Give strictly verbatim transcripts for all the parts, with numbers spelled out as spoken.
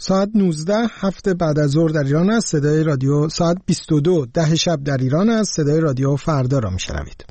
ساعت نوزده هفت بعد از ظهر در ایران است. صدای رادیو ساعت بیست و دو ده شب در ایران است. صدای رادیو فردا را میشنوید.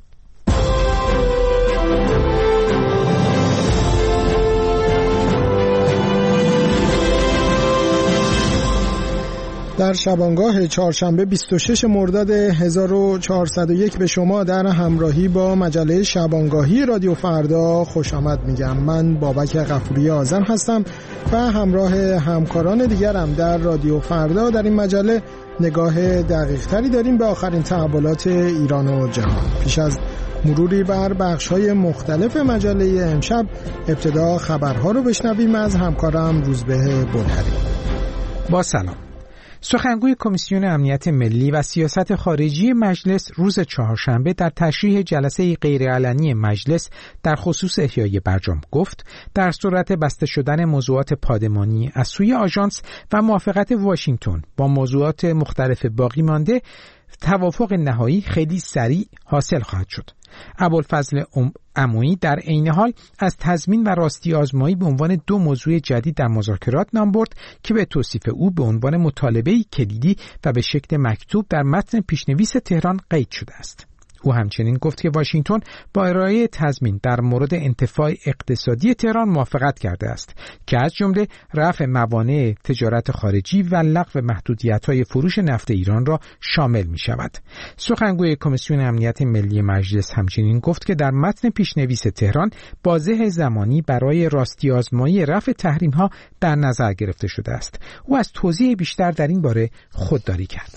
در شبانگاه چهارشنبه بیست و شش مرداد هزار و چهارصد و یک به شما در همراهی با مجله شبانگاهی رادیو فردا خوش آمد میگم. من بابک غفوری آذن هستم و همراه همکاران دیگرم در رادیو فردا در این مجله نگاه دقیق تری داریم به آخرین تحولات ایران و جهان. پیش از مروری بر بخش‌های مختلف مجله امشب، ابتدا خبرها رو بشنویم از همکارم روزبه بلهری. با سلام. سخنگوی کمیسیون امنیت ملی و سیاست خارجی مجلس روز چهارشنبه در تشریح جلسه غیرعلنی مجلس در خصوص احیای برجام گفت در صورت بسته شدن موضوعات پادمانی از سوی آژانس و موافقت واشنگتن با موضوعات مختلف باقی مانده، توافق نهایی خیلی سریع حاصل خواهد شد. ابوالفضل عمویی در عین حال از تضمین و راستی آزمایی به عنوان دو موضوع جدید در مذاکرات نام برد که به توصیف او به عنوان مطالبه‌ای کلیدی و به شکل مکتوب در متن پیشنویس تهران قید شده است. او همچنین گفت که واشنگتن با ارائه تضمین در مورد انتفاع اقتصادی تهران موافقت کرده است که از جمله رفع موانع تجارت خارجی و لغو محدودیت‌های فروش نفت ایران را شامل می‌شود. سخنگوی کمیسیون امنیت ملی مجلس همچنین گفت که در متن پیشنویس تهران بازه زمانی برای راستی آزمایی رفع تحریم‌ها در نظر گرفته شده است. او از توضیح بیشتر در این باره خودداری کرد.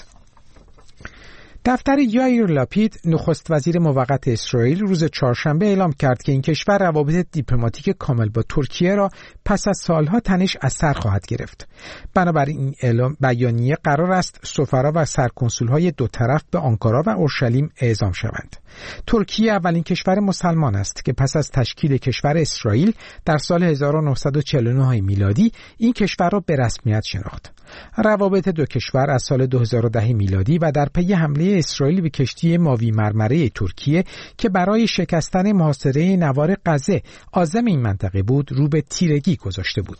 دفتر یایر لاپید نخست وزیر موقت اسرائیل روز چهارشنبه اعلام کرد که این کشور روابط دیپلماتیک کامل با ترکیه را پس از سالها تنش از سر خواهد گرفت. بنابراین این اعلام بیانیه قرار است سفرا و سرکنسول‌های دو طرف به آنکارا و اورشلیم اعزام شوند. ترکیه اولین کشور مسلمان است که پس از تشکیل کشور اسرائیل در سال هزار و نهصد و چهل و نه میلادی این کشور را به رسمیت شناخت. روابط دو کشور از سال دو هزار و ده میلادی و در پی حمله اسرائیل به کشتی ماوی مرمره ترکیه که برای شکستن محاصره نوار غزه عازم این منطقه بود رو به تیرگی گذاشته بود.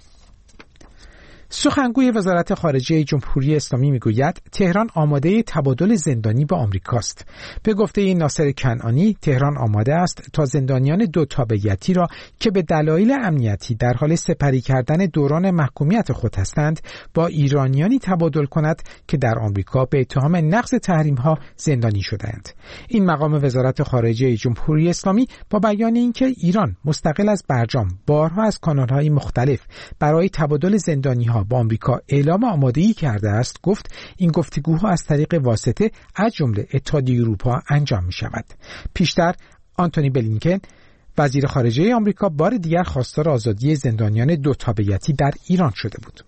سخنگوی وزارت خارجه جمهوری اسلامی میگوید تهران آماده تبادل زندانی با آمریکاست. به گفته ناصر کنعانی، تهران آماده است تا زندانیان دو تابعیتی را که به دلایل امنیتی در حال سپری کردن دوران محکومیت خود هستند با ایرانیانی تبادل کند که در آمریکا به اتهام نقض تحریم‌ها زندانی شده‌اند. این مقام وزارت خارجه جمهوری اسلامی با بیان اینکه ایران مستقل از برجام بارها از کانال‌های مختلف برای تبادل زندانی‌ها با آمریکا اعلام آمادگی کرده است، گفت این گفتگوها از طریق واسطه از جمله اتحادیه اروپا انجام می شود. پیشتر آنتونی بلینکن وزیر خارجه آمریکا بار دیگر خواستار آزادی زندانیان دو تابعیتی در ایران شده بود.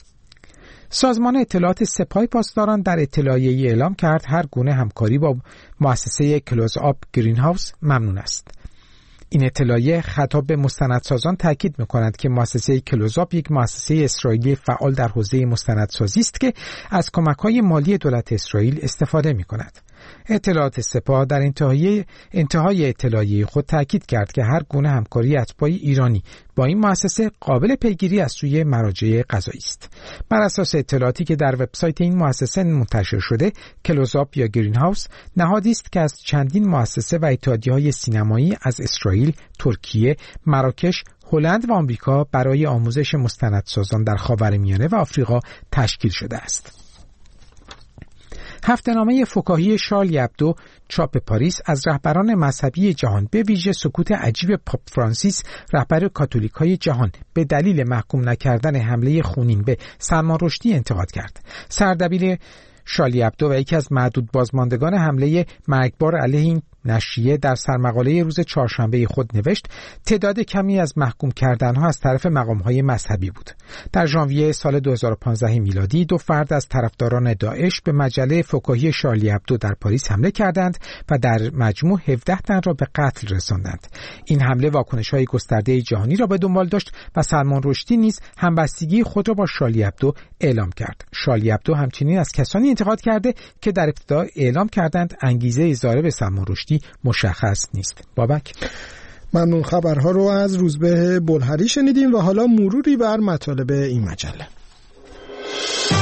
سازمان اطلاعات سپاه پاسداران در اطلاعیه‌ای اعلام کرد هر گونه همکاری با مؤسسه کلوز آپ گرین هاوس ممنوع است. این اطلاعیه خطاب به مستندسازان تاکید می‌کند که مؤسسه کلوزآپ یک مؤسسه اسرائیلی فعال در حوزه مستندسازی است که از کمک‌های مالی دولت اسرائیل استفاده می‌کند. اطلاعات سپاه در انتهای انتهای اطلاعیه خود تاکید کرد که هر گونه همکاری اتباع ایرانی با این مؤسسه قابل پیگیری از سوی مراجع قضایی است. بر اساس اطلاعاتی که در وبسایت این مؤسسه منتشر شده، کلوزآپ یا گرین هاوس نهادی است که از چندین مؤسسه و اتحادیه‌های سینمایی از اسرائیل، ترکیه، مراکش، هلند و آمریکا برای آموزش مستندسازان در خاورمیانه و آفریقا تشکیل شده است. هفته‌نامه فکاهی شارلی ابدو چاپ پاریس از رهبران مذهبی جهان به ویژه سکوت عجیب پاپ فرانسیس رهبر کاتولیک‌های جهان به دلیل محکوم نکردن حمله خونین به سلمان رشدی انتقاد کرد. سردبیر شارلی ابدو و یکی از معدود بازماندگان حمله مرگبار علیه این نشریه در سرمقاله روز چهارشنبه خود نوشت تعداد کمی از محکوم کردنها از طرف مقام‌های مذهبی بود. در ژانویه سال دو هزار و پانزده میلادی دو فرد از طرفداران داعش به مجله فکاهی شارلی ابدو در پاریس حمله کردند و در مجموع هفده تن را به قتل رساندند. این حمله واکنش‌های گسترده جهانی را به دنبال داشت و سلمان رشدی نیز همبستگی خود را با شارلی ابدو اعلام کرد. شارلی ابدو همچنین از کسانی انتقاد کرده که در ابتدا اعلام کردند انگیزه ضارب به سلمان رشدی مشخص نیست. بابک، ممنون. خبرها رو از روزبه بلهری شنیدیم و حالا مروری بر مطالب این مجله.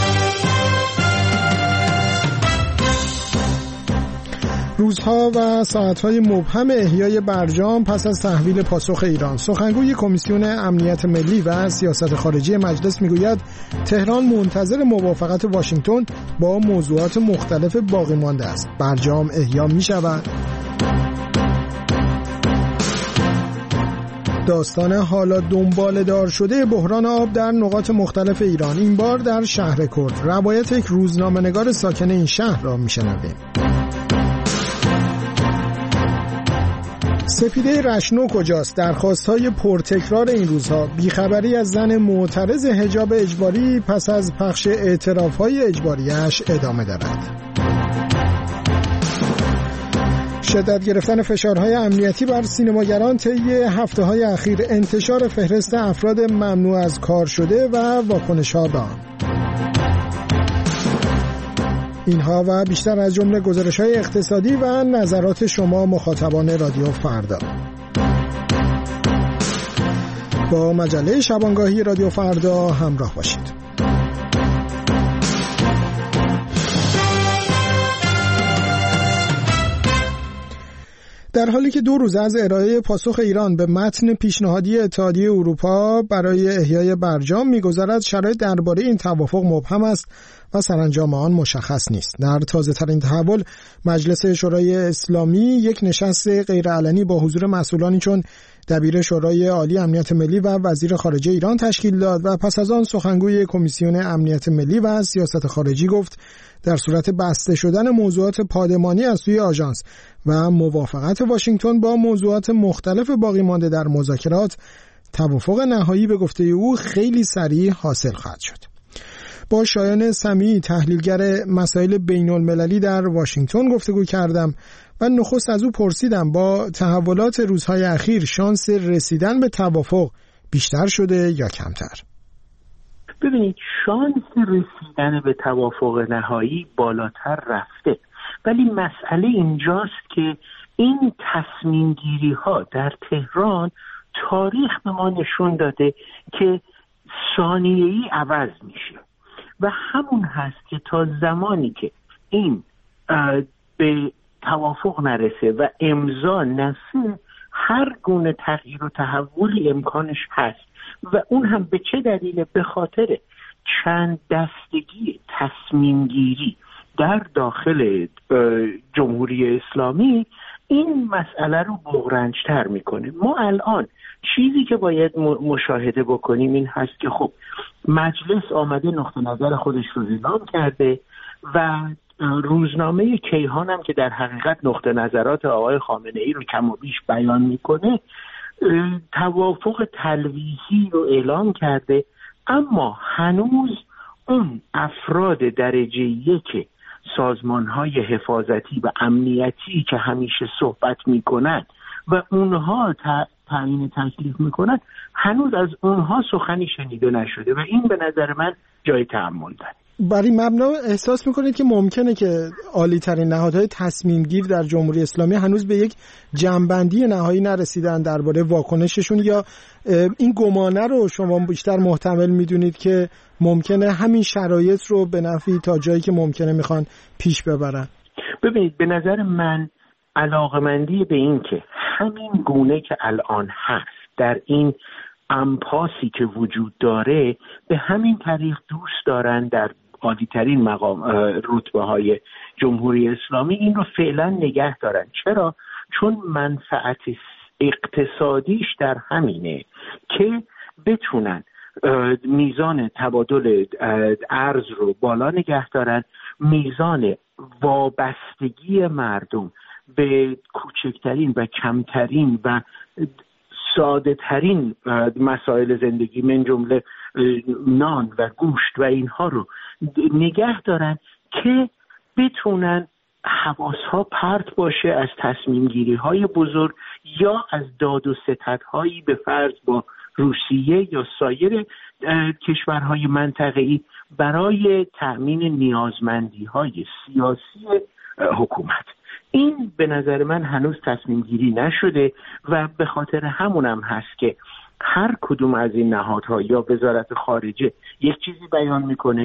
روزها و ساعتهای مبهم احیای برجام پس از تحویل پاسخ ایران. سخنگوی کمیسیون امنیت ملی و سیاست خارجی مجلس میگوید تهران منتظر موافقت واشنگتن با موضوعات مختلف باقی مانده است. برجام احیا می شود. داستان حالا دنبال دار شده بحران آب در نقاط مختلف ایران، این بار در شهر کرد. روایت یک روزنامه‌نگار ساکن این شهر را میشنویم. سپیده رشنو کجاست؟ درخواست‌های پرتکرار این روزها. بیخبری از زن معترض حجاب اجباری پس از پخش اعتراف‌های اجباریش ادامه دارد. شدت گرفتن فشارهای امنیتی بر سینماگران طی هفته‌های اخیر، انتشار فهرست افراد ممنوع از کار شده و واکنش‌ها به آن. اینها و بیشتر از جمله گزارش‌های اقتصادی و نظرات شما مخاطبان رادیو فردا. با مجله شبانگاهی رادیو فردا همراه باشید. در حالی که دو روز از ارائه پاسخ ایران به متن پیشنهادی اتحادیه اروپا برای احیای برجام می‌گذرد، شرایط درباره این توافق مبهم است و سرانجام آن مشخص نیست. در تازه‌ترین تحول، مجلس شورای اسلامی یک نشست غیرعلنی با حضور مسئولانی چون دبیر شورای عالی امنیت ملی و وزیر خارجه ایران تشکیل داد و پس از آن سخنگوی کمیسیون امنیت ملی و سیاست خارجی گفت در صورت بسته شدن موضوعات پادمانی از سوی آژانس و موافقت واشنگتن با موضوعات مختلف باقی مانده در مذاکرات، توافق نهایی به گفته او خیلی سریع حاصل خواهد شد. با شایان سمیعی، تحلیلگر مسائل بین المللی در واشنگتن گفتگو کردم و نخست از او پرسیدم با تحولات روزهای اخیر شانس رسیدن به توافق بیشتر شده یا کمتر؟ ببینید، شانس رسیدن به توافق نهایی بالاتر رفته، ولی مسئله اینجاست که این تصمیم گیری ها در تهران تاریخ به ما نشون داده که ثانیه‌ای عوض میشه و همون هست که تا زمانی که این به توافق نرسه و امضا نشه، هر گونه تغییر و تحولی امکانش هست و اون هم به چه دلیل؟ به خاطر چند دستگی تصمیم گیری در داخل جمهوری اسلامی این مسئله رو بغرنج‌تر میکنه. ما الان چیزی که باید مشاهده بکنیم این هست که خب مجلس آمده نقطه نظر خودش رو اعلام کرده و روزنامه کیهان هم که در حقیقت نقطه نظرات آقای خامنه‌ای رو کم و بیش بیان میکنه توافق تلویحی رو اعلام کرده، اما هنوز اون افراد درجه یک سازمان‌های حفاظتی و امنیتی که همیشه صحبت میکنن و اونها تعیین تکلیف میکنن، هنوز از اونها سخنی شنیده نشده و این به نظر من جای تأمل داره. بر این مبنا احساس میکنید که ممکنه که عالی ترین نهادهای تصمیم گیر در جمهوری اسلامی هنوز به یک جمع‌بندی نهایی نرسیدن درباره واکنششون، یا این گمانه رو شما بیشتر محتمل میدونید که ممکنه همین شرایط رو به نفع تا جایی که ممکنه میخوان پیش ببرن؟ ببینید، به نظر من علاقمندی به این که همین گونه که الان هست در این امپاسی که وجود داره، به همین طریق دوست دارن در عالی‌ترین مقام رتبه های جمهوری اسلامی این رو فعلا نگه دارن. چرا؟ چون منفعت اقتصادیش در همینه که بتونن میزان تبادل ارز رو بالا نگه دارن، میزان وابستگی مردم به کوچکترین و کمترین و ساده ترین مسائل زندگی من جمله نان و گوشت و اینها رو نگه دارن که بتونن حواسها پرت باشه از تصمیم گیری های بزرگ یا از داد و ستدهایی به فرض با روسیه یا سایر کشورهای منطقه‌ای برای تأمین نیازمندی های سیاسی حکومت. این به نظر من هنوز تصمیم گیری نشده و به خاطر همونم هست که هر کدوم از این نهادها یا وزارت خارجه یک چیزی بیان میکنه،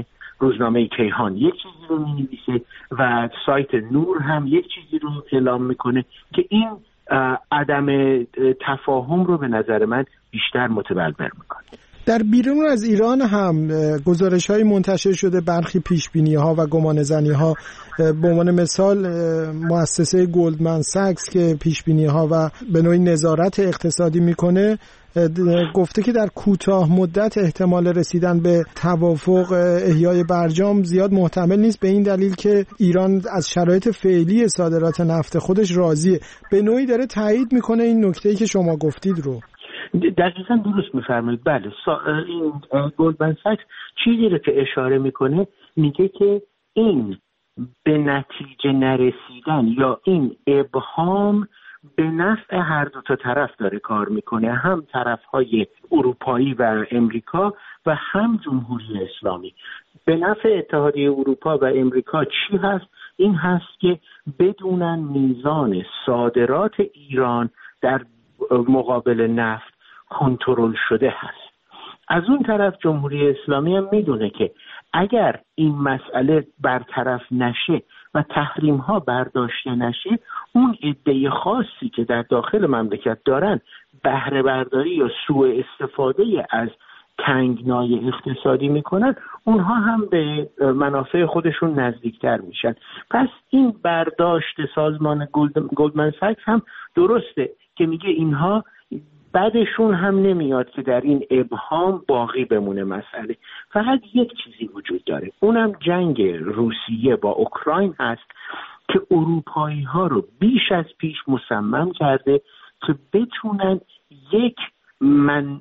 روزنامه کیهان یک چیزی رو می‌نویسه و سایت نور هم یک چیزی رو اعلام میکنه که این عدم تفاهم رو به نظر من بیشتر متبلور میکنه. در بیرون از ایران هم گزارش‌های منتشر شده، برخی پیشبینی‌ها و گمانه‌زنی‌ها، به عنوان مثال مؤسسه گلدمن ساکس که پیشبینی‌ها و به نوعی نظارت اقتصادی میکنه گفته که در کوتاه مدت احتمال رسیدن به توافق احیای برجام زیاد محتمل نیست، به این دلیل که ایران از شرایط فعلی صادرات نفت خودش راضیه. به نوعی داره تایید میکنه این نکته‌ای که شما گفتید رو. دقیقاً درست می‌فرمایید. بله، این گلدمن ساکس چیزی رو که اشاره میکنه میگه که این به نتیجه نرسیدن یا این ابهام به نفع هر دو تا طرف داره کار میکنه، هم طرف‌های اروپایی و امریکا و هم جمهوری اسلامی. به نفع اتحادیه اروپا و امریکا چی هست؟ این هست که بدونن میزان صادرات ایران در مقابل نفت کنترل شده هست. از اون طرف جمهوری اسلامی هم میدونه که اگر این مسئله برطرف نشه و تحریم ها برداشته نشه، اون عده خاصی که در داخل مملکت دارن بهره برداری یا سوء استفاده از تنگنای اقتصادی میکنن، اونها هم به منافع خودشون نزدیکتر میشن. پس این برداشت سازمان گلدمن ساکس هم درسته که میگه اینها بعدشون هم نمیاد که در این ابهام باقی بمونه مسئله. فقط یک چیزی وجود داره، اونم جنگ روسیه با اوکراین هست که اروپایی ها رو بیش از پیش مصمم کرده که بتونن یک من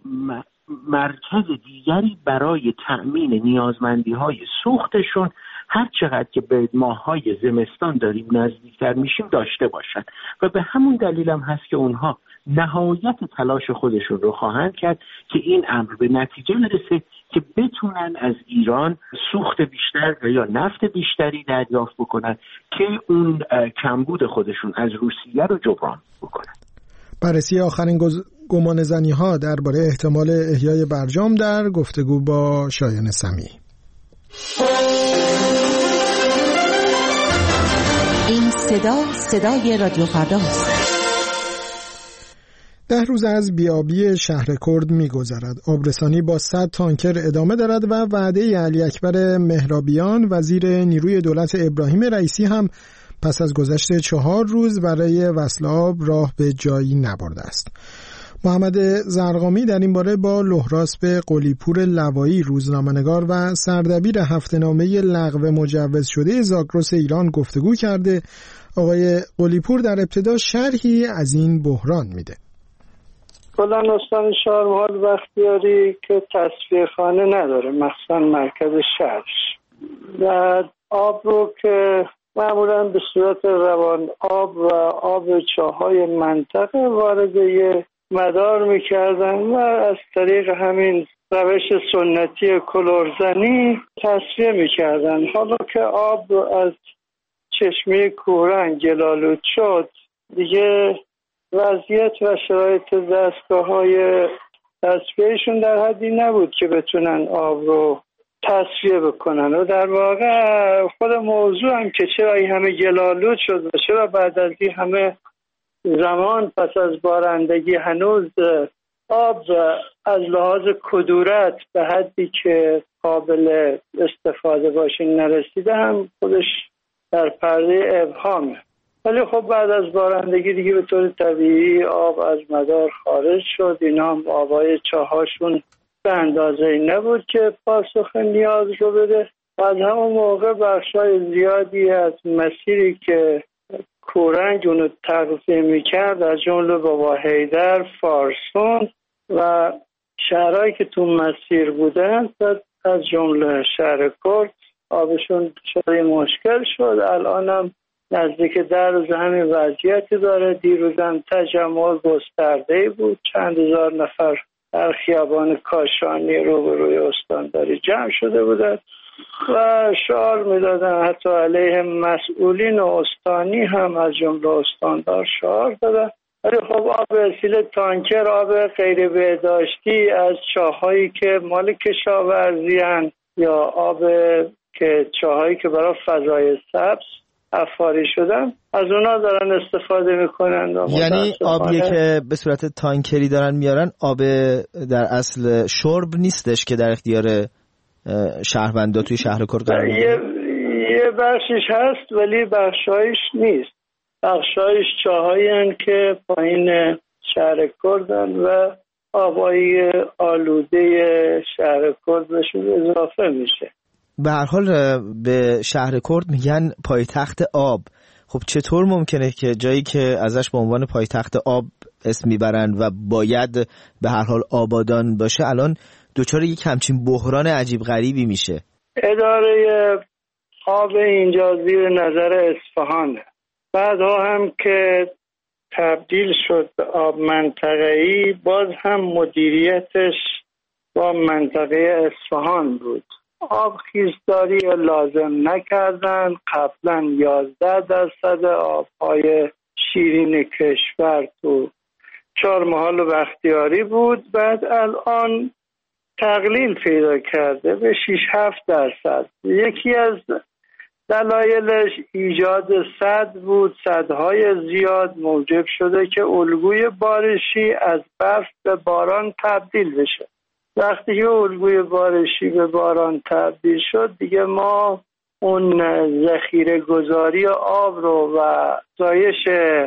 مرکز دیگری برای تأمین نیازمندی های سوختشون هر چقدر که به ماه‌های زمستان داریم نزدیکتر میشیم داشته باشن و به همون دلیل هم هست که اونها نهایت تلاش خودشون رو خواهند کرد که این امر به نتیجه برسه که بتونن از ایران سوخت بیشتر و یا نفت بیشتری دریافت بکنن که اون کمبود خودشون از روسیه رو جبران بکنن. بررسی آخرین گمانه‌زنی ها درباره احتمال احیای برجام در گفتگو با شایان سمیعی. این صدا صدای رادیو فرداست. ده روز از بیابی شهر کرد می‌گذرد. آبرسانی با صد تانکر ادامه دارد و وعده علی اکبر مهرابیان وزیر نیروی دولت ابراهیم رئیسی هم پس از گذشت چهار روز برای وصل آب راه به جایی نبرده است. محمد زرقامی در این باره با لهراسب قلیپور لوایی، روزنامه‌نگار و سردبیر هفته‌نامه لغو مجوز شده زاگرس ایران گفتگو کرده. آقای قلیپور در ابتدا شرحی از این بحران میده. کلان استان شارمحال بختیاری که تصفیه خانه نداره، مخصوصا مرکز شهرش، و آب رو که معمولا به صورت روان آب و آب چاهای منطقه وارد یه مدار میکردن و از طریق همین روش سنتی کلورزنی تصفیه میکردن. حالا که آب از چشمه کوهرنگ گلالود شد، دیگه وضعیت و شرایط دستگاه‌های تصفیهشون در حدی نبود که بتونن آب رو تصفیه بکنن و در واقع خود موضوع هم که چرا این همه گلالود شد و چرا بعد از این همه زمان پس از بارندگی هنوز آب از لحاظ کدورت به حدی که قابل استفاده باشه نرسیده هم خودش در پرده ابهامه. ولی خب بعد از بارندگی دیگه به طور طبیعی آب از مدار خارج شد. اینا هم آبای چاهاشون به اندازه نبود که پاسخ نیاز رو بده. از همون موقع بخشای زیادی از مسیری که کورنگ اونو تغذیه میکرد از جمله بابا حیدر، فارسون و شهرهایی که تو مسیر بودن از جمله شهر کرد آبشون شده مشکل شد. الان هم نزدیک در روز همین وضعیتی داره. دیروزم تجمع گسترده‌ای بود، چند هزار نفر در خیابان کاشانی روبروی استانداری جمع شده بودند و شعار میدادن، حتی علیه مسئولین و استانی هم از جمله استاندار شعار دادن. ولی خب آب وسیله تانکر، آب غیر بهداشتی از چاهایی که مال کشاورزی هن یا آب که چاهایی که برای فضای سبز افاری شدن از اونا دارن استفاده میکنن. یعنی آبیه که به صورت تانکری دارن میارن آب در اصل شرب نیستش که در اختیار شهروندا توی شهر کرد قرار میگیره؟ یه بخشش هست ولی بخشایش نیست. بخشایش چاهایی هستند که پایین شهر کردن و آبایی آلوده شهر کرد بهشون اضافه میشه. به هر حال به شهر کرد میگن پایتخت آب. خب چطور ممکنه که جایی که ازش به عنوان پایتخت آب اسم میبرن و باید به هر حال آبادان باشه الان دچار یک همچین بحران عجیب غریبی میشه؟ اداره آب اینجا زیر نظر اصفهانه. بعدها هم که تبدیل شد به آب منطقه‌ای باز هم مدیریتش با منطقه اصفهان بود. آب خیزداری لازم نکردن. قبلا یازده درصد آبهای شیرین کشور تو چهارمحال و بختیاری بود، بعد الان تقلیل پیدا کرده به شش هفت درصد. یکی از دلایلش ایجاد سد بود. سدهای زیاد موجب شده که الگوی بارشی از برف به باران تبدیل بشه. وقتی که الگوی بارشی به باران تبدیل شد دیگه ما اون ذخیره گذاری آب رو و زایش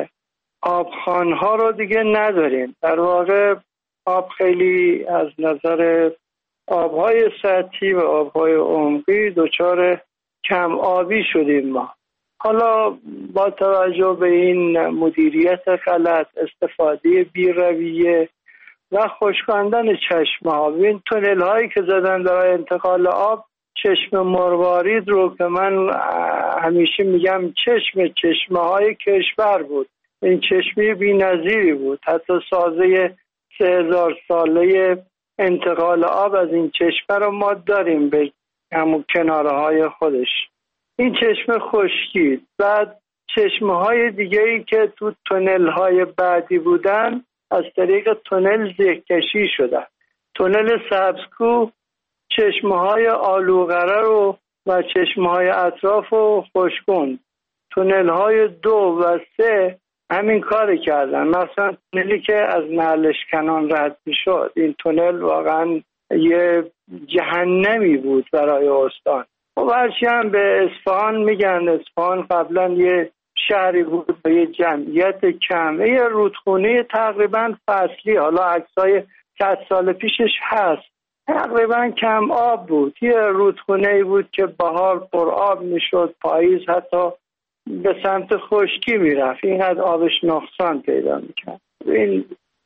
آبخوان‌ها رو دیگه نداریم. در واقع آب خیلی از نظر آبهای سطحی و آبهای عمقی دچار کم آبی شدیم ما. حالا با توجه به این مدیریت غلط، استفاده بی‌رویه و خشکاندن چشمه ها، این تونل هایی که زدن برای انتقال آب، چشم مروارید رو که من همیشه میگم چشم چشمه های کشور بود. این چشمه بی نظیری بود. حتی سازه سه هزار ساله انتقال آب از این چشمه رو ما داریم به همون کناره های خودش. این چشمه خشکید. بعد چشمه های دیگه ای که تو تونل های بعدی بودن از طریق تونل زهکشی شدن. تونل سبزکو چشمه های آلوغره رو و چشمه های اطراف رو خشکوند. تونل های دو و سه همین کار کردن. مثلا تونلی که از نعلشکنان رد می شد، این تونل واقعا یه جهنمی بود برای استان. و هرچی هم به اصفهان میگن، اصفهان قبلا یه شهری بود با یه جمعیت کم، یه رودخونه تقریبا فصلی، حالا عکسای صد سال پیشش هست، تقریبا کم آب بود. یه رودخونه بود که بهار پر آب میشد، پاییز حتی به سمت خشکی میرفت، اینقدر آبش نقصان پیدا میکرد. این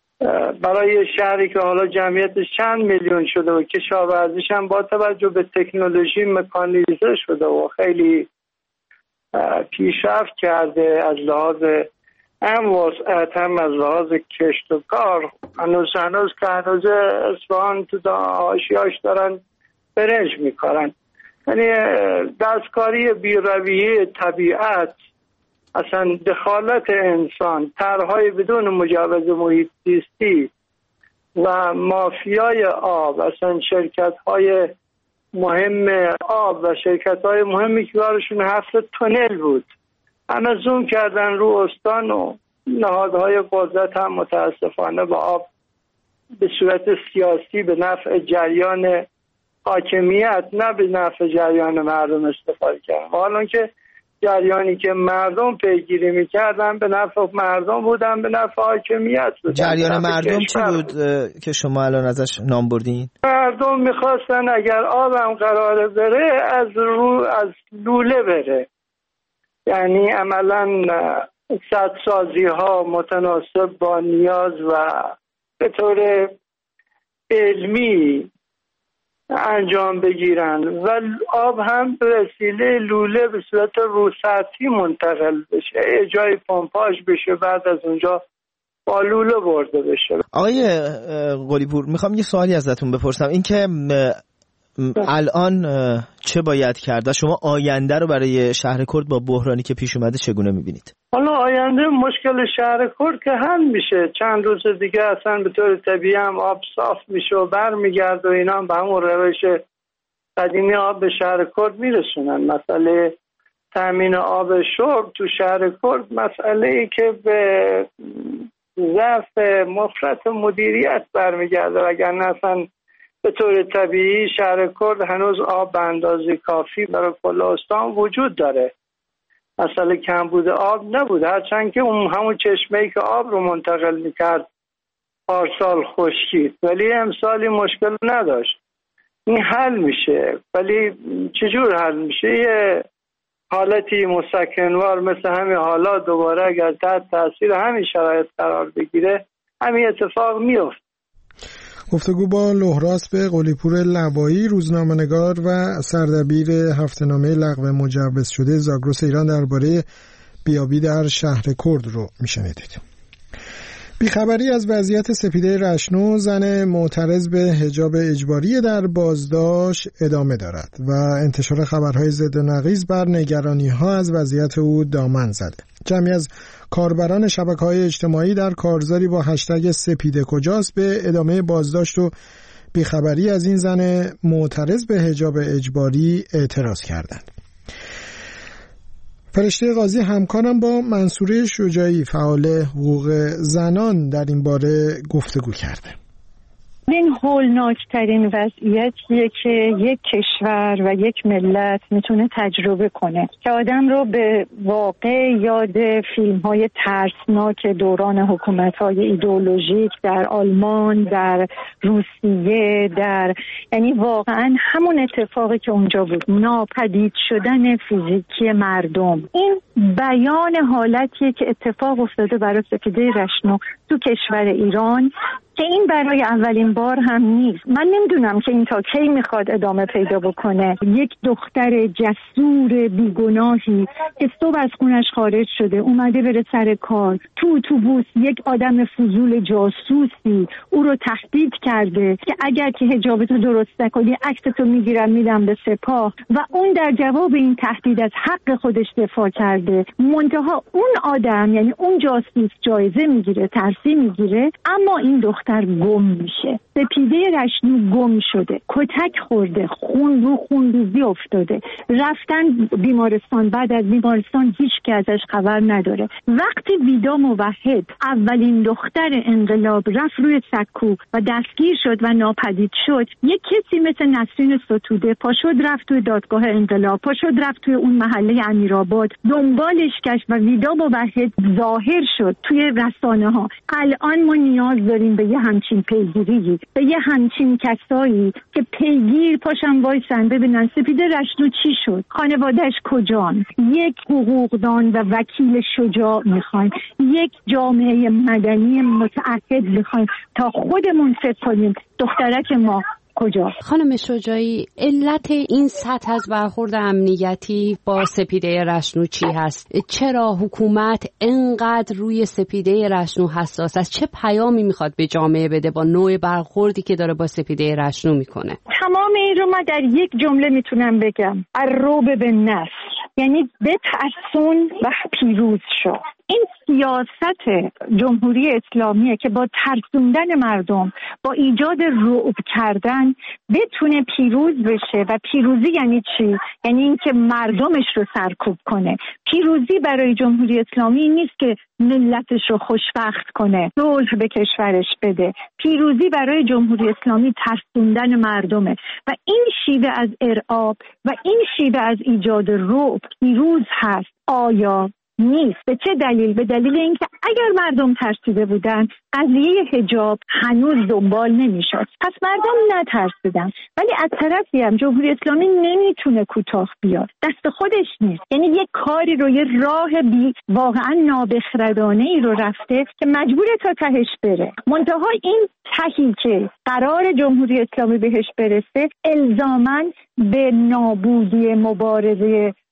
برای شهری که حالا جمعیتش چند میلیون شده و کشاورزیش هم با توجه به تکنولوژی مکانیزه شده و خیلی پیشرفت کرده از لحاظ هم وسعت هم از لحاظ کشت و کار، هنوز هنوز که هنوز اصفهان تو حاشیه‌اش دارن برنج میکارن. یعنی دستکاری بی‌رویه طبیعت، اصلا دخالت انسان، طرح‌های بدون مجوز محیط زیستی و مافیای آب، اصلا شرکت‌های مهم آب و شرکت‌های مهمی که کارشون حفر تونل بود، همه زوم کردن رو استان و نهادهای قدرت هم متاسفانه با آب به صورت سیاسی به نفع جریان حاکمیت نه به نفع جریان مردم استفاده کردن. حالا که جریانی که مردم پیگیری میکردن به نفع مردم بودن، به نفع حاکمیت بودن. جریان مردم چی بود که شما الان ازش نام بردین؟ مردم میخواستن اگر آبم قراره بره از رو از لوله بره، یعنی عملا سدسازی ها متناسب با نیاز و به طور علمی انجام بگیرن و آب هم به وسیله لوله به صورت روسطحی منتقل بشه، جای پمپاژ بشه، بعد از اونجا با لوله برده بشه. آقای قلی‌پور، میخوام یه سوالی ازتون بپرسم، این که الان چه باید کرد و شما آینده رو برای شهر کرد با بحرانی که پیش اومده چگونه میبینید؟ حالا آینده مشکل شهر کرد که حل میشه، چند روز دیگه اصلا به طور طبیعی هم آب صاف میشه و برمیگرده و اینا هم به همون روش قدیمی آب به شهر کرد میرسونن. مسئله تامین آب شرب تو شهر کرد مسئله ای که به ضعف مفرط مدیریت برمیگرده، وگرنه اصلا به طور طبیعی شهر کرد هنوز آب به اندازه کافی برای کل استان وجود داره. مسئله کمبود آب نبود، هرچند که اون همون چشمه‌ای که آب رو منتقل میکرد پارسال خشکید، ولی امسالی مشکل نداشت. این حل میشه، ولی چجور حل میشه؟ یه حالتی مسکنوار مثل همین حالات دوباره اگر تحت تاثیر همین شرایط قرار بگیره همین اتفاق میفته. گفتگو با لهراس به قلیپور لوایی، روزنامه‌نگار و سردبیر هفته‌نامه لغو مجوز شده زاگرس ایران درباره بیابی در شهر کرد رو میشنیدید. بیخبری از وضعیت سپیده رشنو، زن معترض به حجاب اجباری در بازداشت ادامه دارد و انتشار خبرهای ضد و نقیض بر نگرانی‌ها از وضعیت او دامن زده. جمعی از کاربران شبکه‌های اجتماعی در کارزاری با هشتگ سپیده کجاست به ادامه بازداشت و بیخبری از این زن معترض به حجاب اجباری اعتراض کردند. فرشته قاضی همکارم با منصوره شجاعی فعال حقوق زنان در این باره گفتگو کرده. این هولناکترین وضعیتیه که یک کشور و یک ملت میتونه تجربه کنه که آدم رو به واقع یاد فیلم‌های ترسناک دوران حکومت‌های ایدئولوژیک در آلمان، در روسیه، در یعنی واقعا همون اتفاقی که اونجا بود، ناپدید شدن فیزیکی مردم. این بیان حالتیه که اتفاق افتاده برای سپیده رشنو تو کشور ایران که این برای اولین بار هم نیست. من نمیدونم که این تا کی میخواد ادامه پیدا بکنه. یک دختر جسور بیگناهی که صبح از خونش خارج شده اومده بره سر کار، تو اتوبوس یک آدم فضول جاسوسی او رو تهدید کرده که اگر که حجابتو درست نکنی عکستو میگیرم میدم به سپاه و اون در جواب این تهدید از حق خودش دفاع کرده. منتها اون آدم یعنی اون جاسوس جایزه میگیره، ترسی میگیره، اما این دختر گم میشه. سپیده رشنو گم شده، کتک خورده، خون رو خون ریزی افتاده، رفتن بیمارستان، بعد از بیمارستان هیچ که ازش خبر نداره. وقتی ویدا موحد اولین دختر انقلاب رفت روی سکو و دستگیر شد و ناپدید شد، یک کسی مثل نسرین ستوده پاشد رفت توی دادگاه انقلاب، پاشد رفت توی اون محله امیرآباد دنبالش گشت و ویدا موحد ظاهر شد توی رسانه ها. الان ما نیاز داریم به یه همچین پیگیری، به یه همچین کسایی که پیگیر پاشن وایسن ببینن سپیده رشنو چی شد، خانوادهش کجان. یک حقوقدان و وکیل شجاع میخوایم، یک جامعه مدنی متعهد میخوایم تا خودمون فکر کنیم دخترک ما کجا. خانم شجاعی، علت این سطح از برخورد امنیتی با سپیده رشنو چی هست؟ چرا حکومت انقدر روی سپیده رشنو حساس است؟ چه پیامی میخواد به جامعه بده با نوع برخوردی که داره با سپیده رشنو میکنه؟ تمام این رو من در یک جمله میتونم بگم: الروب به نصر، یعنی بترسون و پیروز شو. این سیاست جمهوری اسلامیه که با ترسوندن مردم، با ایجاد رعب کردن بتونه پیروز بشه. و پیروزی یعنی چی؟ یعنی اینکه مردمش رو سرکوب کنه. پیروزی برای جمهوری اسلامی نیست که ملتش رو خوشبخت کنه، صلح به کشورش بده. پیروزی برای جمهوری اسلامی ترسوندن مردمه و این شیوه از ارعاب و این شیوه از ایجاد رعب پیروز هست. آیا نیست؟ به چه دلیل؟ به دلیل اینکه اگر مردم ترسیده بودن قضیه حجاب هنوز دنبال نمیشد. پس مردم نترسیدن، ولی از طرفی هم جمهوری اسلامی نمیتونه کوتاه بیاد، دست خودش نیست. یعنی یک کاری رو، یه راه بی واقعا نابخردانه ای رو رفته که مجبوره تا تهش بره. منتها این تهی که قرار جمهوری اسلامی بهش برسه الزاماً به نابودی مبارزه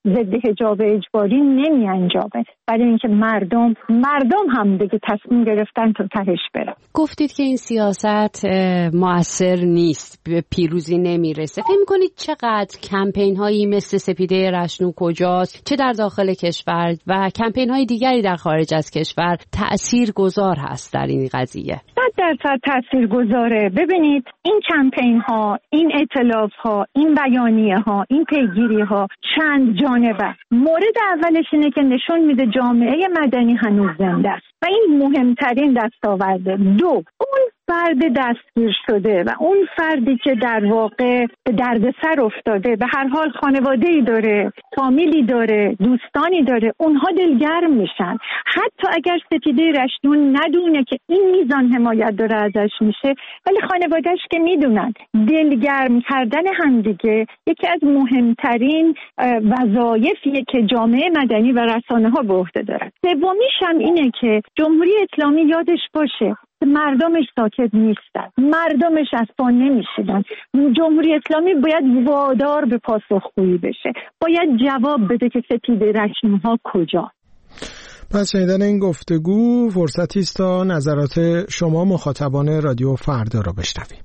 ضد حجاب اجباری نمی انجامه، برای اینکه مردم مردم هم دیگه تصمیم گرفتن تا تهش برن. گفتید که این سیاست مؤثر نیست، به پیروزی نمیرسه. فکر می‌کنید چقدر کمپین هایی مثل سپیده رشنو کجاست، چه در داخل کشور و کمپین های دیگری در خارج از کشور تأثیر گذار هست در این قضیه؟ صد درصد تأثیر گذاره. ببینید این کمپین ها، این ائتلاف ها، این بیانیه ها، این پیگیری ها چند جانبه. مورد اولش اینه که نشون میده جامعه مدنی هنوز زنده است و این مهمترین دستاورده. دو، اون فرد دستگیر شده و اون فردی که در واقع به دردسر افتاده، به هر حال خانواده‌ای داره، فامیلی داره، دوستانی داره، اونها دلگرم میشن. حتی اگر سپیده رشنو ندونه که این میزان حمایت داره ازش میشه، ولی خانواده‌اش که میدونن. دلگرم کردن همدیگه یکی از مهمترین وظایفیه که جامعه مدنی و رسانه‌ها به عهده دارن. سومیش هم اینه که جمهوری اسلامی یادش باشه مردمش ساکت نیستن، مردمش از پا نمیشیدن. جمهوری اسلامی باید وادار به پاسخگویی بشه، باید جواب بده که سپیده رشنوها کجا. پس شنیدن این گفتگو فرصتی است تا نظرات شما مخاطبان رادیو فردا را بشنویم.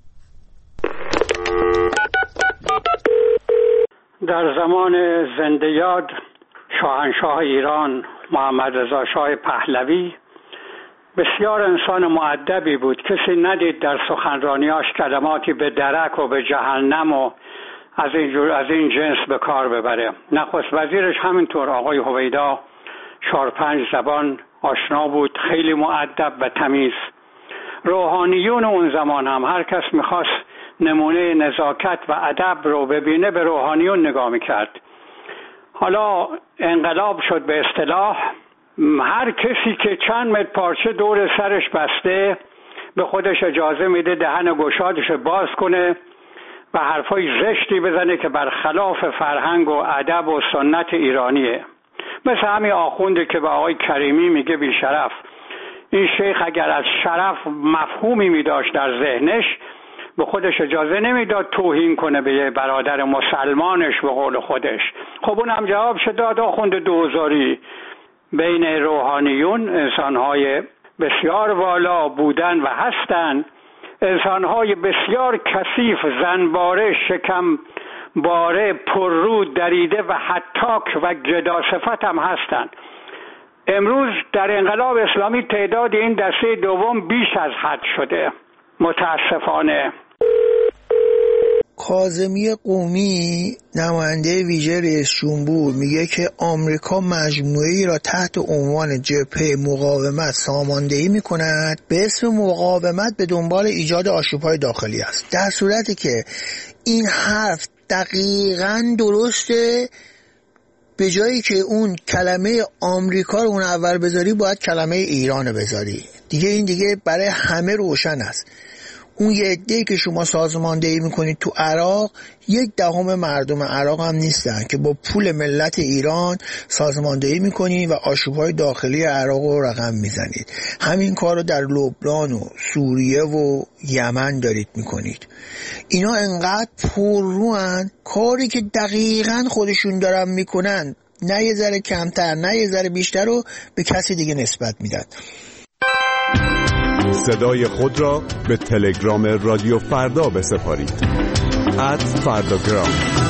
در زمان زنده یاد شاهنشاه ایران محمد رضا شاه پهلوی بسیار انسان مؤدبی بود. کسی ندید در سخنرانیاش کلماتی به درک و به جهنم و از این جور از این جنس به کار ببره. نخست وزیرش همینطور آقای هویدا چهار پنج زبان آشنا بود، خیلی مؤدب و تمیز. روحانیون اون زمان هم هر کس میخواست نمونه نزاکت و ادب رو ببینه به روحانیون نگاه میکرد. حالا انقلاب شد به اصطلاح، هر کسی که چند متر پارچه دور سرش بسته به خودش اجازه میده دهن گشادش باز کنه و حرفای زشتی بزنه که برخلاف فرهنگ و ادب و سنت ایرانیه. مثل همین آخونده که به آقای کریمی میگه بی شرف. این شیخ اگر از شرف مفهومی میداشت در ذهنش به خودش اجازه نمیداد توهین کنه به یه برادر مسلمانش به قول خودش. خب اونم جواب شد داد آخونده دوزاری. بین روحانیون انسانهای بسیار والا بودن و هستند، انسانهای بسیار کثیف، زنباره، شکم باره، پررو، دریده و حتاک و گداصفت هم هستند. امروز در انقلاب اسلامی تعداد این دسته دوم بیش از حد شده متاسفانه. کاظمی قومی نماینده ویژه رئیس جمهور میگه که آمریکا مجموعه‌ای را تحت عنوان جبهه مقاومت ساماندهی میکند به اسم مقاومت به دنبال ایجاد آشوب‌های داخلی است. در صورتی که این حرف دقیقاً درسته، به جایی که اون کلمه آمریکا رو اون اول بذاری باید کلمه ایران بذاری. دیگه این دیگه برای همه روشن است. اون یه عده‌ای که شما سازماندهی میکنید تو عراق یک دهم مردم عراق هم نیستن که با پول ملت ایران سازماندهی میکنید و آشوب‌های داخلی عراق رو رقم میزنید. همین کار رو در لبنان و سوریه و یمن دارید میکنید. اینا انقدر پرروان، کاری که دقیقاً خودشون دارن میکنن نه یه ذره کمتر نه یه ذره بیشتر رو به کسی دیگه نسبت میدن. صدای خود را به تلگرام رادیو فردا بسپارید. ات فرداگرام.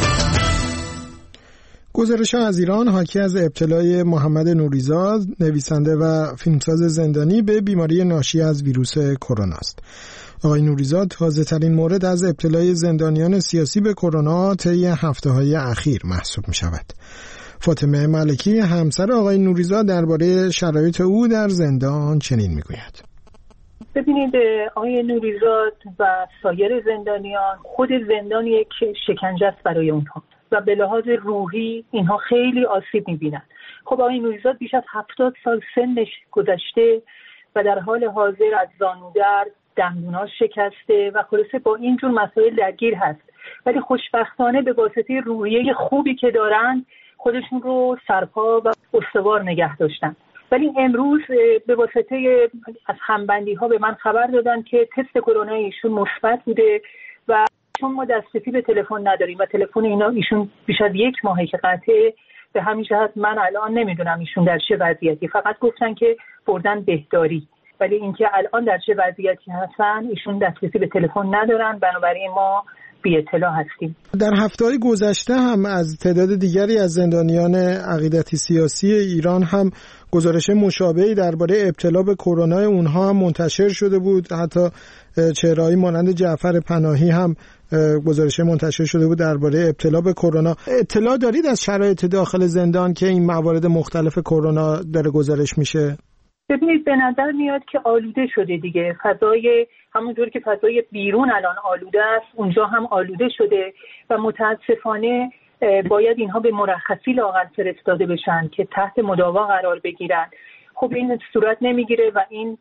گزارش از ایران حاکی از ابتلای محمد نوریزاد، نویسنده و فیلمساز زندانی، به بیماری ناشی از ویروس کرونا است. آقای نوریزاد تازه ترین مورد از ابتلای زندانیان سیاسی به کرونا طی هفته‌های اخیر محسوب می شود. فاطمه ملکی همسر آقای نوریزاد درباره شرایط او در زندان چنین می گوید. ببینید آقای نوریزاد و سایر زندانیان، خود زندان یک شکنجه است برای اونها و به لحاظ روحی اینها خیلی آسیب می‌بینن. خب آقای نوریزاد بیش از هفتاد سال سنش گذشته و در حال حاضر از زانودرد، دندوناش شکسته و خلاصه با این جور مسائل درگیر هست، ولی خوشبختانه به واسطه روحیه خوبی که دارن خودشون رو سرپا و استوار نگه داشتن. ولی امروز به واسطه از همبندی ها به من خبر دادن که تست کرونا ایشون مثبت بوده و چون ما دسترسی به تلفن نداریم و تلفن اینا ایشون بیش از یک ماهه که قطعه به همین جهت من الان نمیدونم ایشون در چه وضعیتی، فقط گفتن که بردن بهداری، ولی اینکه الان در چه وضعیتی هستن ایشون دسترسی به تلفن ندارن، بنابراین ما بی اطلاع هستیم. در هفته‌های گذشته هم از تعداد دیگری از زندانیان عقیدتی سیاسی ایران هم گزارش مشابهی درباره ابتلا به کرونا اونها هم منتشر شده بود. حتی چهره‌ای مانند جعفر پناهی هم گزارش منتشر شده بود درباره ابتلا به کرونا. اطلاع دارید از شرایط داخل زندان که این موارد مختلف کرونا داره گزارش میشه؟ ببینید به نظر میاد که آلوده شده دیگه، فضای همونجور که فضای بیرون الان آلوده است اونجا هم آلوده شده و متاسفانه باید اینها به مرخصی لااقل فرستاده بشن که تحت مداوا قرار بگیرن. خب این صورت نمیگیره و این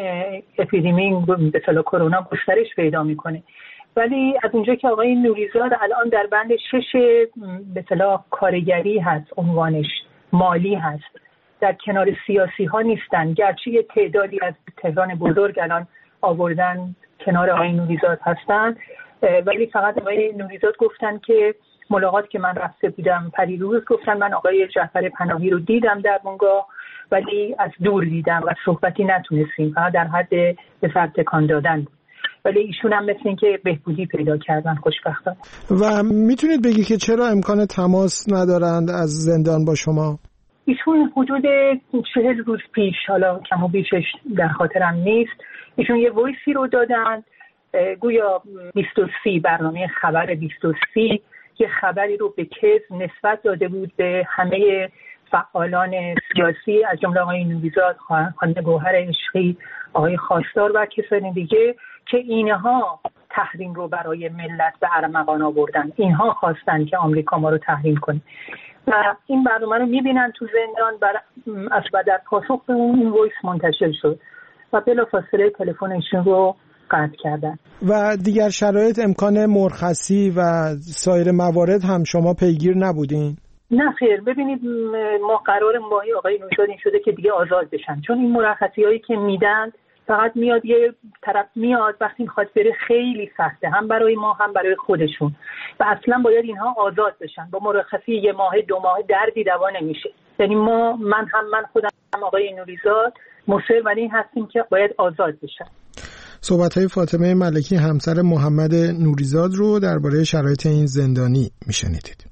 اپیدمی به اصطلاح کرونا گسترش پیدا میکنه. ولی از اونجا که آقای نوریزاد الان در بند شش به اصطلاح کارگری هست، عنوانش مالی هست، در کنار سیاسی ها نیستن، گرچه یه تعدادی از تهران بزرگ الان آوردن کنار آقای نوریزاد هستن، ولی فقط آقای نوریزاد گفتن که ملاقات که من رفته بودم پریروز گفتن من آقای جعفر پناهی رو دیدم در بنگاه ولی از دور دیدم و صحبتی نتونستیم، فقط در حد به سر تکان دادن، ولی ایشون هم مثل این که بهبودی پیدا کردن خوشبختانه. و میتونید بگی که چرا امکان تماس ندارند از زندان با شما؟ ایشون حدود چهل روز پیش، حالا کم و بیشش در خاطرم نیست، ایشون یه وایسی رو دادن، گویا بیست و سه برنامه خبر بیست و سه یه خبری رو به کذب نسبت داده بود به همه فعالان سیاسی از جمله آقای نوریزاد، خانم گوهر عشقی، آقای خواستار و کسان دیگه که اینها تحریم رو برای ملت به ارمغان آوردن، اینها خواستن که آمریکا ما رو تحریم کنه و این برنامه رو میبینن تو زندان بر اصلا در پاسخ به اون این وایس منتشر شد و بلافاصله تلفنشون رو قطع کردن. و دیگر شرایط امکان مرخصی و سایر موارد هم شما پیگیر نبودین؟ نه خیر، ببینید ما قرار ماهی آقای نوریزاد این شده که دیگه آزاد بشن، چون این مرخصی هایی که میدن فقط میاد یه طرف میاد وقتی میخواد بره خیلی سخته، هم برای ما هم برای خودشون و اصلا باید اینها آزاد بشن. با مرخصی یه ماه دو ماه دردی دوا نمیشه. یعنی ما من هم من خودم هم آقای نوریزاد مصر بر این هستیم که باید آزاد بشن. صحبت‌های فاطمه ملکی همسر محمد نوریزاد رو درباره شرایط این زندانی میشنیدید.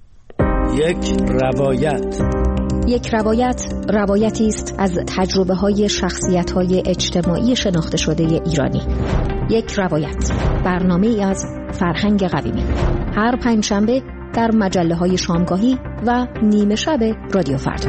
یک روایت یک روایت روایتی است از تجربه‌های شخصیت‌های اجتماعی شناخته شده ایرانی. یک روایت، برنامه‌ای از فرهنگ قویمی، هر پنجشنبه در مجله‌های شامگاهی و نیمه شب رادیو فردا.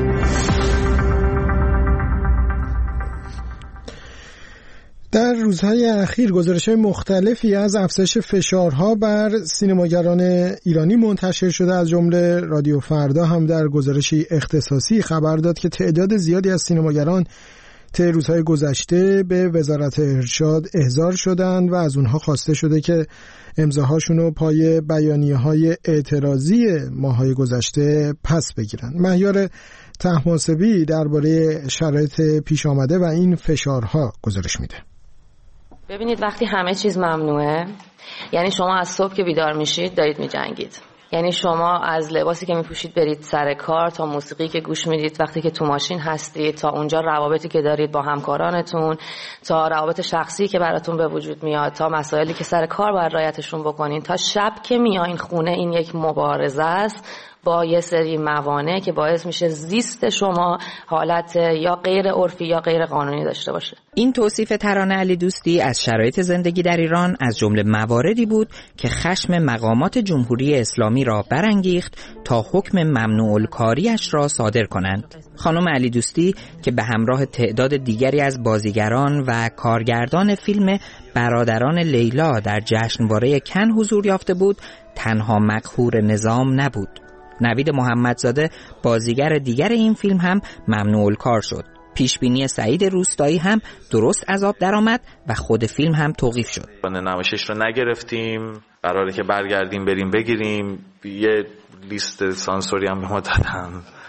در روزهای اخیر گزارش‌های مختلفی از افزایش فشارها بر سینماگران ایرانی منتشر شده. از جمله رادیو فردا هم در گزارشی اختصاصی خبر داد که تعداد زیادی از سینماگران طی روزهای گذشته به وزارت ارشاد احضار شدند و از اونها خواسته شده که امضاهاشون رو پای بیانیه‌های اعتراضی ماه‌های گذشته پس بگیرن. مهیار طهماسبی درباره شرایط پیش آمده و این فشارها گزارش میده. ببینید وقتی همه چیز ممنوعه، یعنی شما از صبح که بیدار میشید دارید میجنگید. یعنی شما از لباسی که میپوشید برید سر کار، تا موسیقی که گوش میدید وقتی که تو ماشین هستید، تا اونجا روابطی که دارید با همکارانتون، تا روابط شخصی که براتون به وجود میاد، تا مسائلی که سر کار باید رعایتشون بکنین، تا شب که میایین خونه. این یک مبارزه است با یه سری موانع که باعث میشه زیست شما حالت یا غیر عرفی یا غیر قانونی داشته باشه. این توصیف ترانه علی دوستی از شرایط زندگی در ایران از جمله مواردی بود که خشم مقامات جمهوری اسلامی را برانگیخت تا حکم ممنوع الکاریش را صادر کنند. خانم علی دوستی که به همراه تعداد دیگری از بازیگران و کارگردان فیلم برادران لیلا در جشنواره کن حضور یافته بود، تنها مقهور نظام نبود. نوید محمدزاده بازیگر دیگر این فیلم هم ممنوع الکار شد. پیشبینی سعید روستایی هم درست از آب درآمد و خود فیلم هم توقیف شد. نمایشش رو نگرفتیم، قراره که برگردیم بریم بگیریم. یه لیست سانسوری هم به ما دادن.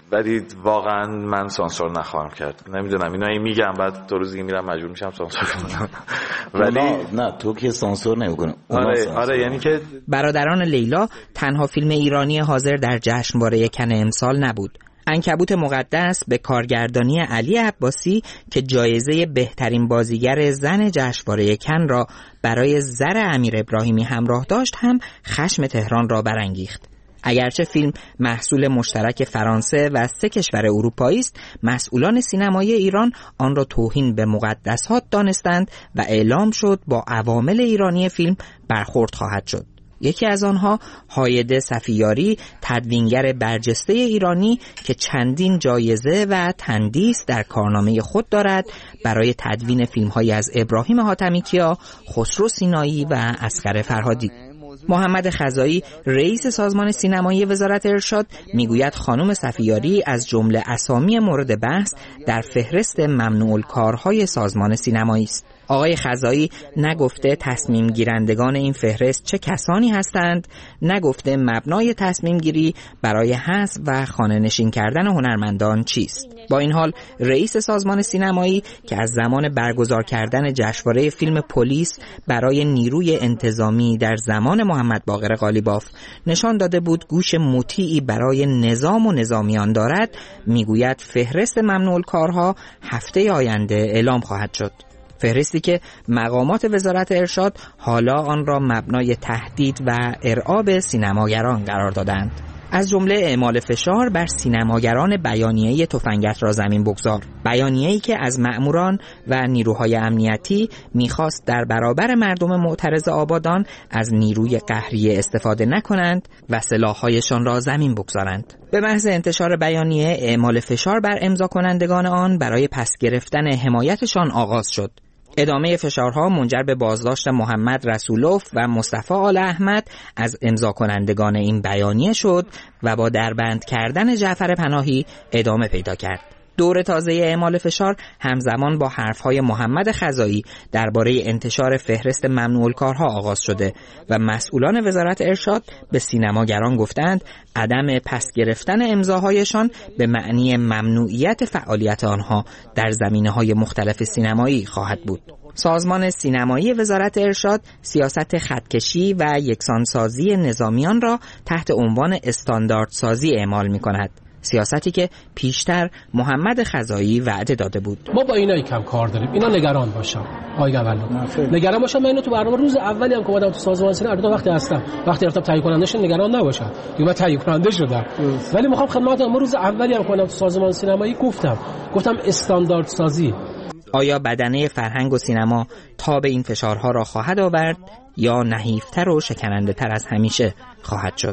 ولی واقعا من سانسور نخواهم کرد. نمیدونم اینا این میگم بعد دو روز دیگه میرم مجبور میشم سانسور کنم. ولی نه تو که سانسور نمیکنه. آره آره یعنی که برادران لیلا تنها فیلم ایرانی حاضر در جشنواره کن امسال نبود. عنکبوت مقدس به کارگردانی علی عباسی که جایزه بهترین بازیگر زن جشنواره کن را برای زر امیر ابراهیمی همراه داشت هم خشم تهران را برانگیخت. اگرچه فیلم محصول مشترک فرانسه و سه کشور اروپایی است، مسئولان سینمایی ایران آن را توهین به مقدسات دانستند و اعلام شد با عوامل ایرانی فیلم برخورد خواهد شد. یکی از آنها هایده صفیاری، تدوینگر برجسته ایرانی که چندین جایزه و تندیس در کارنامه خود دارد برای تدوین فیلم‌هایی از ابراهیم حاتمیکیا، خسرو سینایی و اصغر فرهادی. محمد خزایی رئیس سازمان سینمایی وزارت ارشاد میگوید خانم صفیاری از جمله اسامی مورد بحث در فهرست ممنوع الکارهای سازمان سینمایی است. آقای خزایی نگفته تصمیم گیرندگان این فهرست چه کسانی هستند، نگفته مبنای تصمیم گیری برای حذف و خانه نشین کردن هنرمندان چیست. با این حال رئیس سازمان سینمایی که از زمان برگزار کردن جشنواره فیلم پلیس برای نیروی انتظامی در زمان محمد باقر قالیباف نشان داده بود گوش مطیعی برای نظام و نظامیان دارد، میگوید فهرست ممنوع الکارها هفته آینده اعلام خواهد شد. فهرستی که مقامات وزارت ارشاد حالا آن را مبنای تهدید و ارعاب سینماگران قرار دادند. از جمله اعمال فشار بر سینماگران بیانیه‌ای تفنگت را زمین بگذار، بیانیه‌ای که از مأموران و نیروهای امنیتی می‌خواست در برابر مردم معترض آبادان از نیروی قهریه استفاده نکنند و سلاح‌هایشان را زمین بگذارند. به محض انتشار بیانیه اعمال فشار بر امضا کنندگان آن برای پس گرفتن حمایتشان آغاز شد. ادامه فشارها منجر به بازداشت محمد رسولوف و مصطفی آل احمد از امضا کنندگان این بیانیه شد و با دربند کردن جعفر پناهی ادامه پیدا کرد. دور تازه اعمال فشار همزمان با حرفهای محمد خزایی درباره انتشار فهرست ممنوع الکارها آغاز شده و مسئولان وزارت ارشاد به سینماگران گفتند عدم پس گرفتن امضاهایشان به معنی ممنوعیت فعالیت آنها در زمینه‌های مختلف سینمایی خواهد بود. سازمان سینمایی وزارت ارشاد سیاست خطکشی و یکسانسازی نظامیان را تحت عنوان استانداردسازی اعمال می‌کند. سیاستی که پیشتر محمد خزایی وعده داده بود. ما با اینا یکم کار داریم. اینا نگران باشن. آقای گوهرلو نگران باشن. من اینو تو برنامه روز اولی هم که اومدم تو سازمان سینما البته وقتی هستم وقتی رفتم تهیه کنندهش نگران نباشن. من تهیه کننده شدم. ولی میخوام خدمت ما روز اولی هم که اومدم تو سازمان سینمایی گفتم گفتم استانداردسازی. آیا بدنه فرهنگ و سینما تاب این فشارها را خواهد آورد یا نحیفتر و شکننده تر از همیشه خواهد شد؟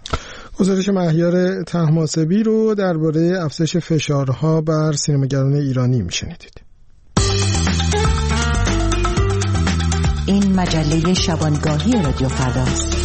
گزارش مهیار طهماسبی رو درباره افزایش فشارها بر سینماگران ایرانی میشنیدید. این مجله شبانگاهی رادیو فرداست.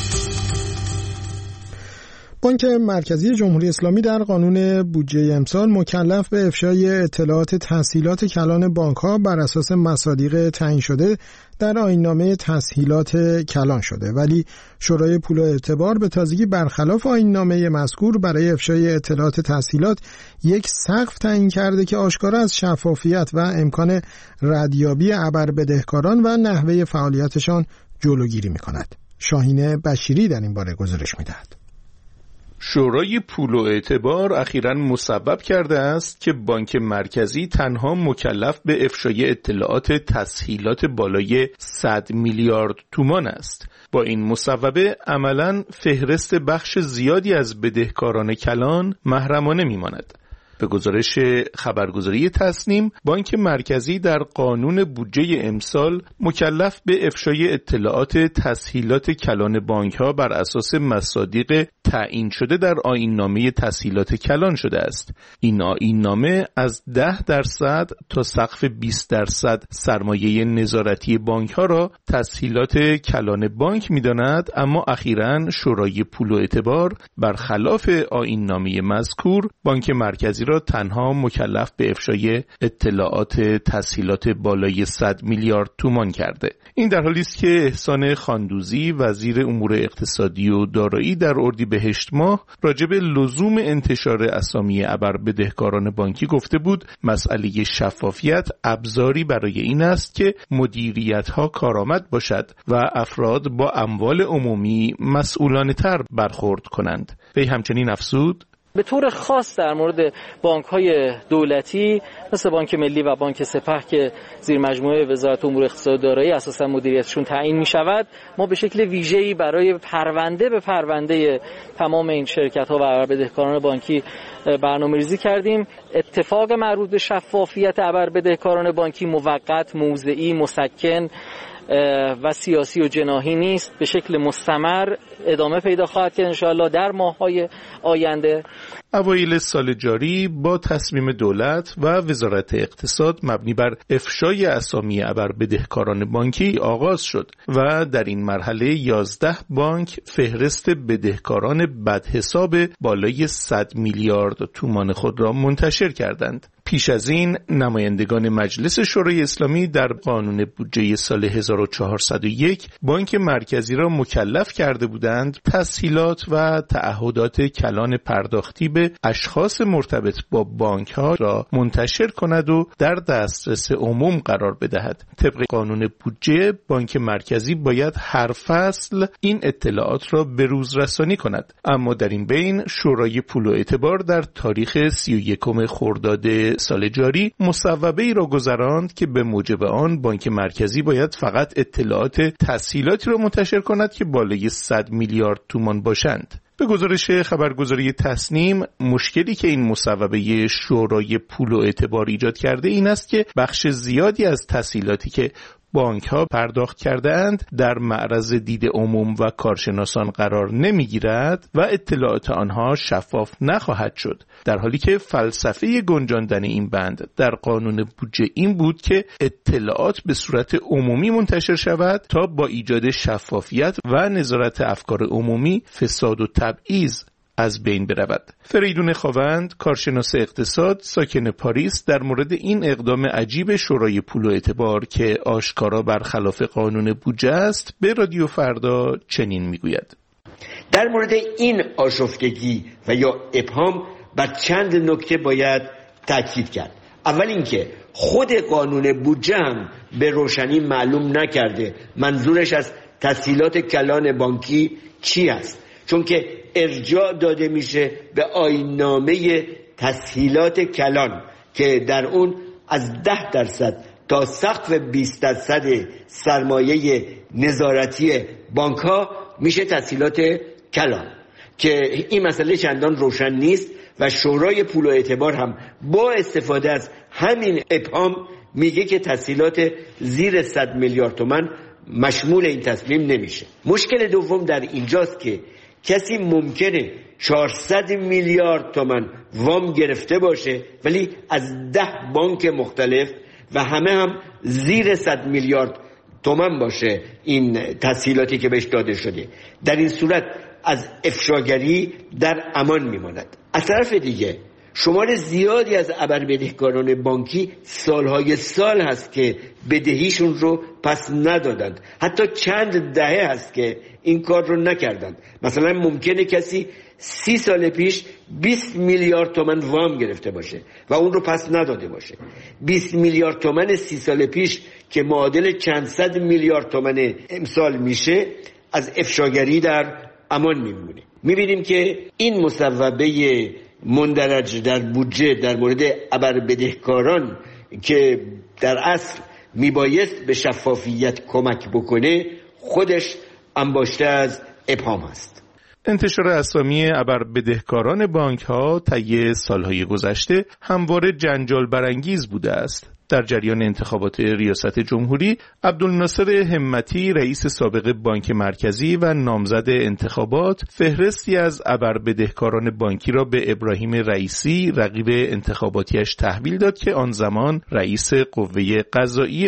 بانک مرکزی جمهوری اسلامی در قانون بودجه امسال مکلف به افشای اطلاعات تسهیلات کلان بانک‌ها بر اساس مصادیق تعیین شده در آیین‌نامه تسهیلات کلان شده، ولی شورای پول و اعتبار به تازگی برخلاف آیین‌نامه مذکور برای افشای اطلاعات تسهیلات یک سقف تعیین کرده که آشکارا از شفافیت و امکان ردیابی ابر بدهکاران و نحوه فعالیتشان جلوگیری می‌کند. شاهین بشیری در این باره گزارش می‌دهد. شورای پول و اعتبار اخیراً مسبب کرده است که بانک مرکزی تنها مکلف به افشای اطلاعات تسهیلات بالای صد میلیارد تومان است. با این مصوبه عملاً فهرست بخش زیادی از بدهکاران کلان محرمانه میماند. به گزارش خبرگزاری تصنیم، بانک مرکزی در قانون بودجه امسال مکلف به افشای اطلاعات تسهیلات کلان بانک‌ها بر اساس مصادیق تعیین شده در آیین‌نامه تسهیلات کلان شده است. این آیین‌نامه از ده درصد تا سقف بیست درصد سرمایه نظارتی بانک‌ها را تسهیلات کلان بانک می‌داند، اما اخیراً شورای پول و اعتبار برخلاف آیین‌نامه مذکور بانک مرکزی را را تنها مکلف به افشای اطلاعات تسهیلات بالای صد میلیارد تومان کرده. این در حالی است که احسان خاندوزی وزیر امور اقتصادی و دارایی در اردیبهشت ماه راجع به لزوم انتشار اسامی ابر بدهکاران بانکی گفته بود مسئله شفافیت ابزاری برای این است که مدیریت‌ها کارآمد باشد و افراد با اموال عمومی مسئولانه‌تر برخورد کنند. وی همچنین افزود: به طور خاص در مورد بانک‌های دولتی مثل بانک ملی و بانک سپه که زیر مجموعه وزارت امور اقتصاد و دارایی اساساً مدیریتشون تعیین می‌شود، ما به شکل ویژه‌ای برای پرونده به پرونده تمام این شرکت‌ها و ابربدهکاران بانکی برنامه‌ریزی کردیم. اتفاق مربوط به شفافیت ابربدهکاران بانکی موقت، موضعی، مسکن و سیاسی و جناحی نیست، به شکل مستمر ادامه پیدا خواهد کرد انشاءالله در ماه‌های آینده. اوایل سال جاری با تصمیم دولت و وزارت اقتصاد مبنی بر افشای اسامی ابربدهکاران بانکی آغاز شد و در این مرحله یازده بانک فهرست بدهکاران بدحساب بالای صد میلیارد تومان خود را منتشر کردند. پیش از این نمایندگان مجلس شورای اسلامی در قانون بودجه سال هزار و چهارصد و یک بانک مرکزی را مکلف کرده بودند تسهیلات و تعهدات کلان پرداختی به اشخاص مرتبط با بانک ها را منتشر کند و در دسترس عموم قرار بدهد. طبق قانون بودجه بانک مرکزی باید هر فصل این اطلاعات را به روز رسانی کند، اما در این بین شورای پول و اعتبار در تاریخ سی و یکم خرداد سال جاری مصوبه ای را گذراند که به موجب آن بانک مرکزی باید فقط اطلاعات تسهیلاتی را منتشر کند که بالای صد میلیارد تومان باشند. به گزارش خبرگزاری تسنیم، مشکلی که این مصوبه شورای پول و اعتبار ایجاد کرده این است که بخش زیادی از تسهیلاتی که بانک ها پرداخت کرده اند در معرض دید عموم و کارشناسان قرار نمی گیرد و اطلاعات آنها شفاف نخواهد شد، در حالی که فلسفه گنجاندن این بند در قانون بودجه این بود که اطلاعات به صورت عمومی منتشر شود تا با ایجاد شفافیت و نظارت افکار عمومی فساد و تبعیض از بین برود. فریدون خاوند، کارشناس اقتصاد ساکن پاریس، در مورد این اقدام عجیب شورای پول و اعتبار که آشکارا برخلاف قانون بودجه است به رادیو فردا چنین میگوید: در مورد این آشفتگی و یا ابهام بر چند نکته باید تاکید کرد. اول اینکه خود قانون بودجه هم به روشنی معلوم نکرده منظورش از تسهیلات کلان بانکی چی است، چون که ارجاع داده میشه به آیین‌نامه تسهیلات کلان که در اون از ده درصد تا سقف بیست درصد سرمایه نظارتی بانک ها میشه تسهیلات کلان، که این مسئله چندان روشن نیست و شورای پول و اعتبار هم با استفاده از همین ابهام میگه که تسهیلات زیر صد میلیارد تومان مشمول این تصمیم نمیشه. مشکل دوم در اینجاست که کسی ممکنه چهارصد میلیارد تومان وام گرفته باشه ولی از ده بانک مختلف و همه هم زیر صد میلیارد تومان باشه این تسهیلاتی که بهش داده شده. در این صورت از افشاگری در امان میماند. از طرف دیگه شمار زیادی از ابربدهکاران بانکی سالهای سال هست که بدهیشون رو پس ندادند، حتی چند دهه هست که این کار رو نکردند. مثلا ممکنه کسی سی سال پیش بیست میلیارد تومان وام گرفته باشه و اون رو پس نداده باشه. بیست میلیارد تومان سی سال پیش که معادل چند صد میلیارد تومان امسال میشه از افشاگری در امان میمونه. میبینیم که این مصوبه مندرج در بودجه در مورد ابربدهکاران که در اصل میبایست به شفافیت کمک بکنه خودش انباشته از ابهام است. انتشار اسامی ابربدهکاران بانک ها طی سالهای گذشته همواره جنجال برانگیز بوده است. در جریان انتخابات ریاست جمهوری، عبدالناصر همتی رئیس سابق بانک مرکزی و نامزد انتخابات فهرستی از ابربدهکاران بانکی را به ابراهیم رئیسی رقیب انتخاباتیش تحویل داد که آن زمان رئیس قوه قضاییه بود.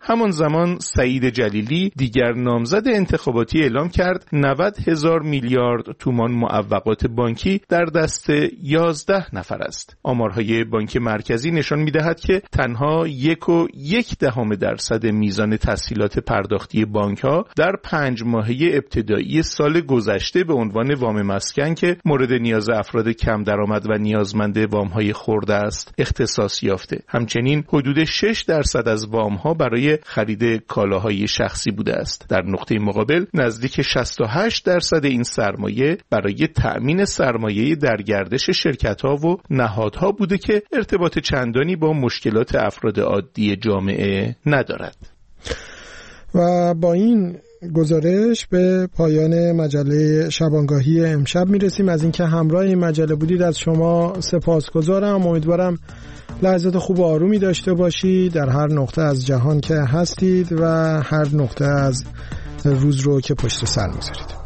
همان زمان سعید جلیلی دیگر نامزد انتخاباتی اعلام کرد نود هزار میلیارد تومان معوقات بانکی در دست یازده نفر است. آمارهای بانک مرکزی نشان می‌دهد که تنها یک و یک دهم درصد میزان تسهیلات پرداختی بانک‌ها در پنج ماهه ابتدایی سال گذشته به عنوان وام مسکن که مورد نیاز افراد کم درآمد و نیازمند وام‌های خرد است اختصاص یافته. همچنین حدود شش درصد از وام‌ها برای خرید کالاهای شخصی بوده است. در نقطه مقابل نزدیک شصت و هشت درصد این سرمایه برای تأمین سرمایه در گردش شرکت‌ها و نهادها بوده که ارتباط چندانی با مشکلات افراد عادی جامعه ندارد. و با این گزارش به پایان مجله شبانگاهی امشب میرسیم. از اینکه همراه این مجله بودید از شما سپاسگزارم. امیدوارم لحظات خوب و آرومی داشته باشید در هر نقطه از جهان که هستید و هر نقطه از روز رو که پشت سر میذارید.